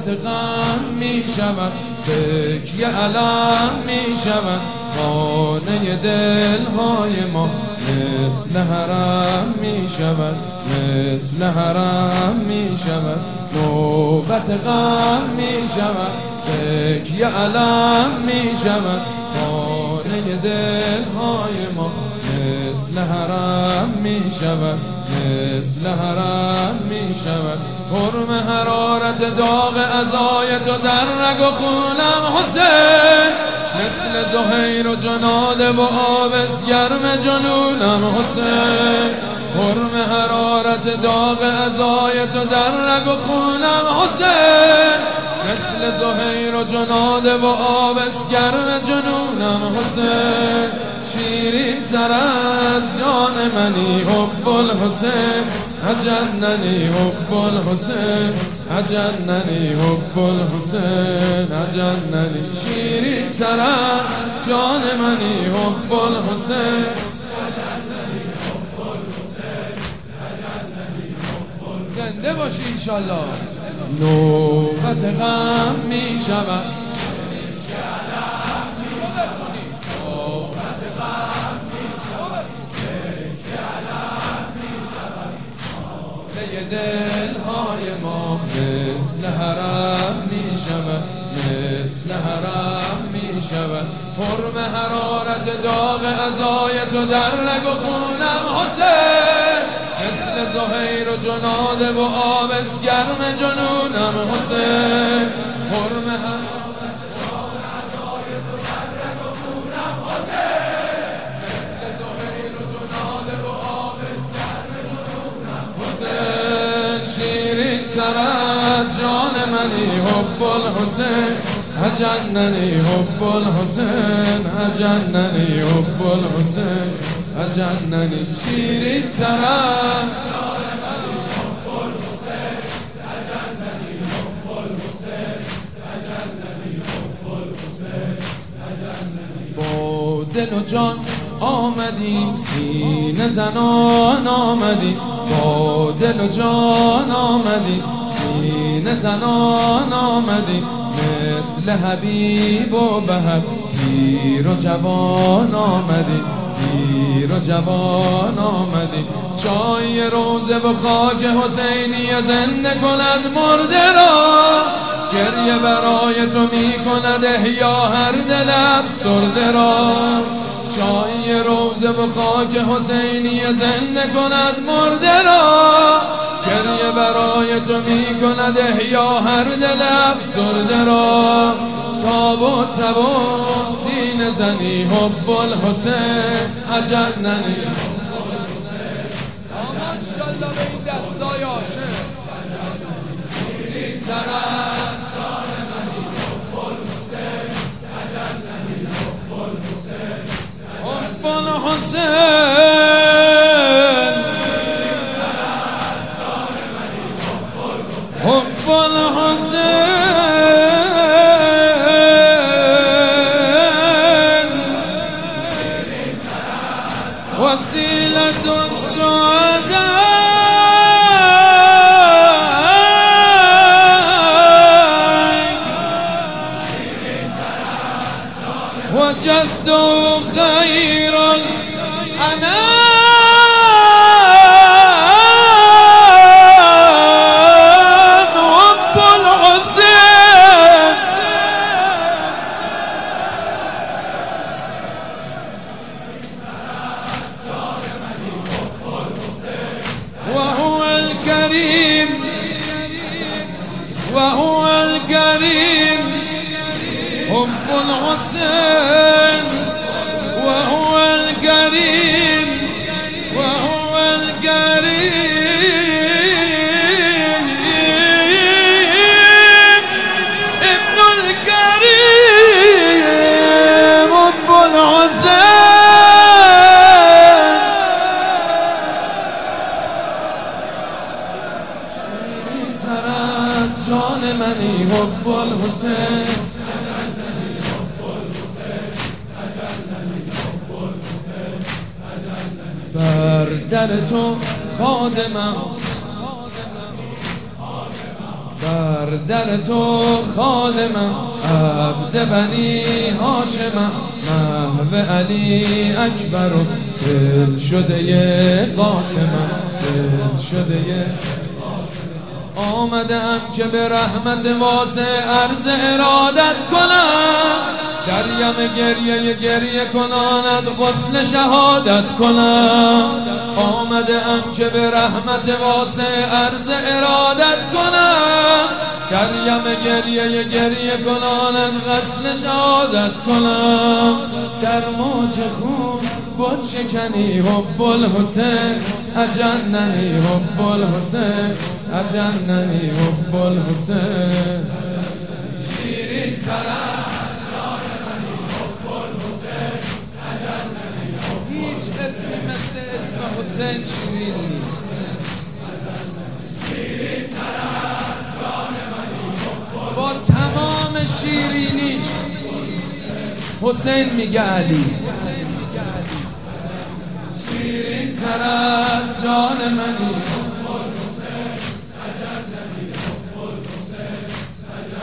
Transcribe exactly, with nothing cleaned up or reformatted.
نوبت غم می شود، تکیه علم می شود. خانه دلهای ما مثل حرم می شود، مثل حرم می شود. نوبت غم می شود، تکیه علم می شود. خانه دلهای ما مثل حرم می شود، مثل حرم می شود. حرم حرارت داغ عزای تو در رگ و خونم حسین، مثل زهیر و جناده و آبس گرم جنونم حسین. حرم حرارت داغ عزای تو در رگ و خونم حسین، مثل زهیر و جناده و آبس گرم جنونم حسین. شیرین تر از جان منی حب الحسین، اجننی حب الحسین، اجننی حب الحسین، اجننی. شیرین تر از جان منی حب الحسین، زنده باشی انشالله. نوبت غم می شود، دلهای ما مثل حرم می شود، مثل حرم می شود. حرم حرارت داغ عزای تو در رگ و خونم حسین، مثل زهیر و جناده و آبس گرم جنونم حسین. حرم حرارت داغ عزای تو در رگ و خونم حسین، مثل زهیر و جناده و آبس گرم جنونم حسین. شیرین تر از جان منی حب الحسین، اجننی حب الحسین، اجننی حب الحسین، اجننی. شیرین تر از جان منی حب الحسین، اجننی حب الحسین، اجننی حب الحسین، اجننی. با دل و جان آمدیم سینه زنان آمدیم، با دل و جان آمدیم سینه زنان آمدیم. مثل حبیب و بهر پیر و جوان آمدیم، پیر و جوان آمدیم. چای روزه و خاک حسینی زنده کند مرده را، گریه برای تو می کند احیا هر دل افسرده را. چای روزه و خاک حسینی زنده کند مرده را، گریه برای تو می کند احیا هر دل افسرده را. تاب و تب و سینه زنی حب الحسین، اجننی. ماشاءالله به این دستای عاشق. شیرین تر از جان منی حب الحسین، اجننی حب الحسین، حب الحسین. حب الحسین وسیلة السعداء وجد خير الأنام. وهو الكريم، وهو الكريم حب الحسين، وهو الكريم، وهو الكريم ابن الكريم حب الحسين. جان منی حب الحسین، بر در تو خادمم، بر در تو خال من، عبد بنی هاشمم، محو علی اکبر و دل شده قاسمم، دل شده. آمدم که به رحمت واسع عرض ارادت کنم، دریم گریه گریه کناند غسل شهادت کنم. آمدم که به رحمت واسع عرض ارادت کنم، دریم گریه گریه کناند غسل شهادت کنم. در موج خون بود شکنی حب الحسین، اجننی حب الحسین، اجننی حب الحسین. شیرین ترم هیچ اسمی مثل اسم حسین شیرین نیست. با تمام شیرینیش حسین میگه علی. شیرین تر از جان منی